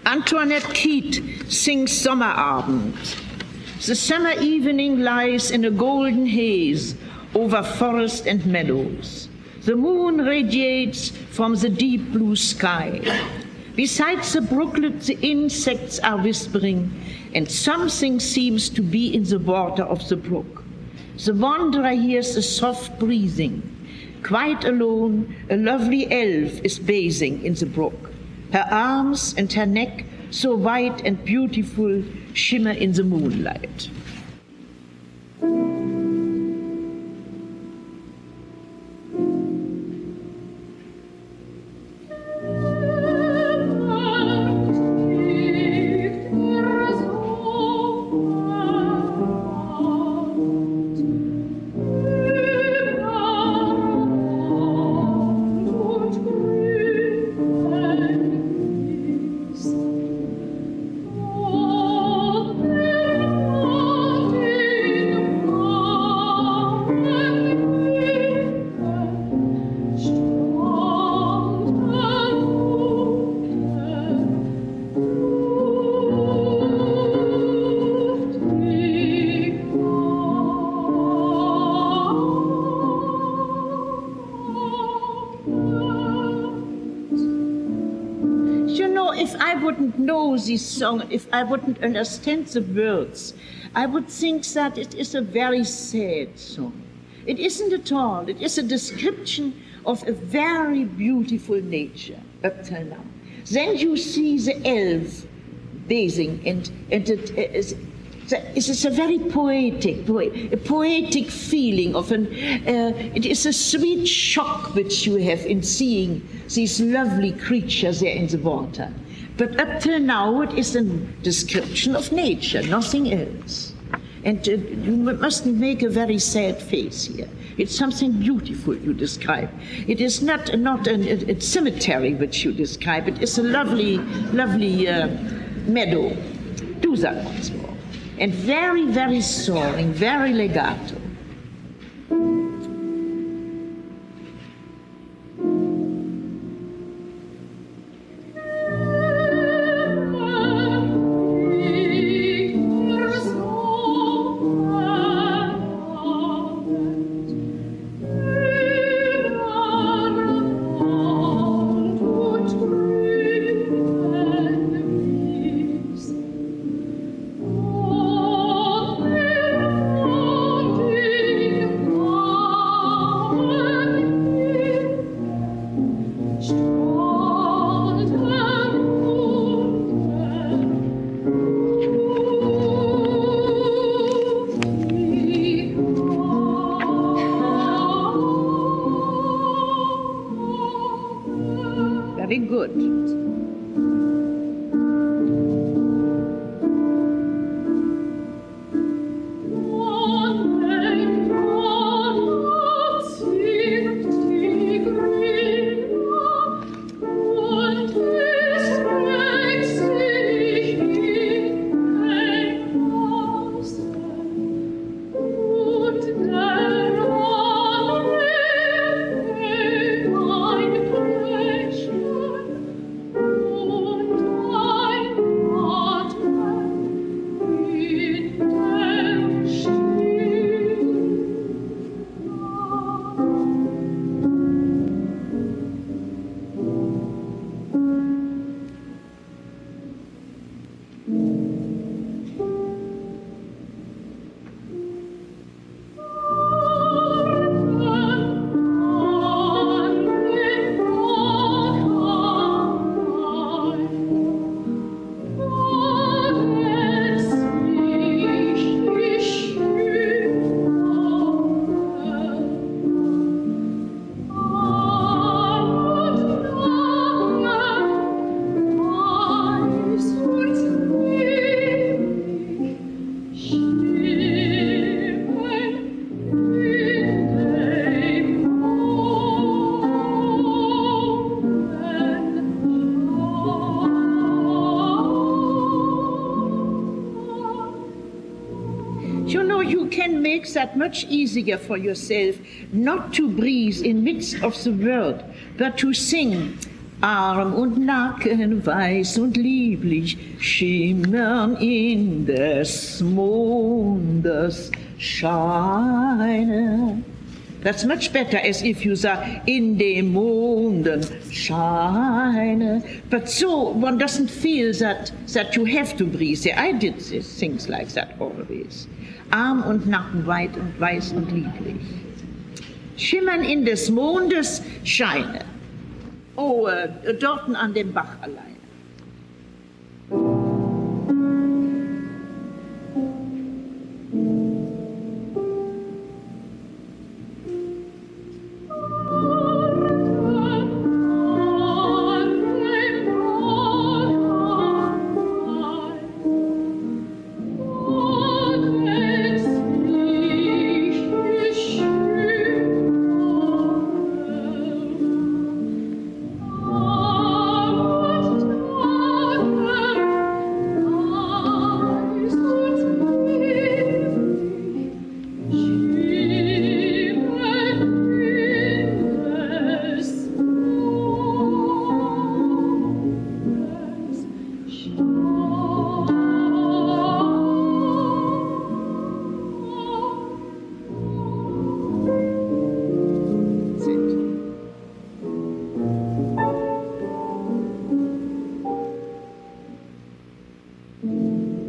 Antoinette Keat sings Sommerabend. The summer evening lies in a golden haze over forest and meadows. The moon radiates from the deep blue sky. Beside the brooklet, the insects are whispering, and something seems to be in the water of the brook. The wanderer hears a soft breathing. Quite alone, a lovely elf is bathing in the brook. Her arms and her neck, so white and beautiful, shimmer in the moonlight. This song, if I wouldn't understand the words, I would think that it is a very sad song. It isn't at all. It is a description of a very beautiful nature up till now. Then you see the elf bathing, and it's a very poetic feeling of it is a sweet shock which you have in seeing these lovely creatures there in the water. But up till now, it is a description of nature, nothing else. And you mustn't make a very sad face here. It's something beautiful you describe. It is not a cemetery which you describe. It is a lovely meadow. Do that once more. And very, very soaring, very legato. Very good. That much easier for yourself not to breathe in midst of the world, but to sing Arm und Nacken weiß und lieblich schimmern in des Mondes Scheine. That's much better as if you say, in dem Monden Scheine. But so one doesn't feel that you have to breathe. I did things like that always. Arm und Nacken weit und weiß und lieblich. Schimmern in des Mondes Scheine. Oh, dorten an dem Bach allein.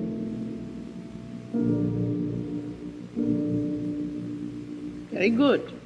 Very good.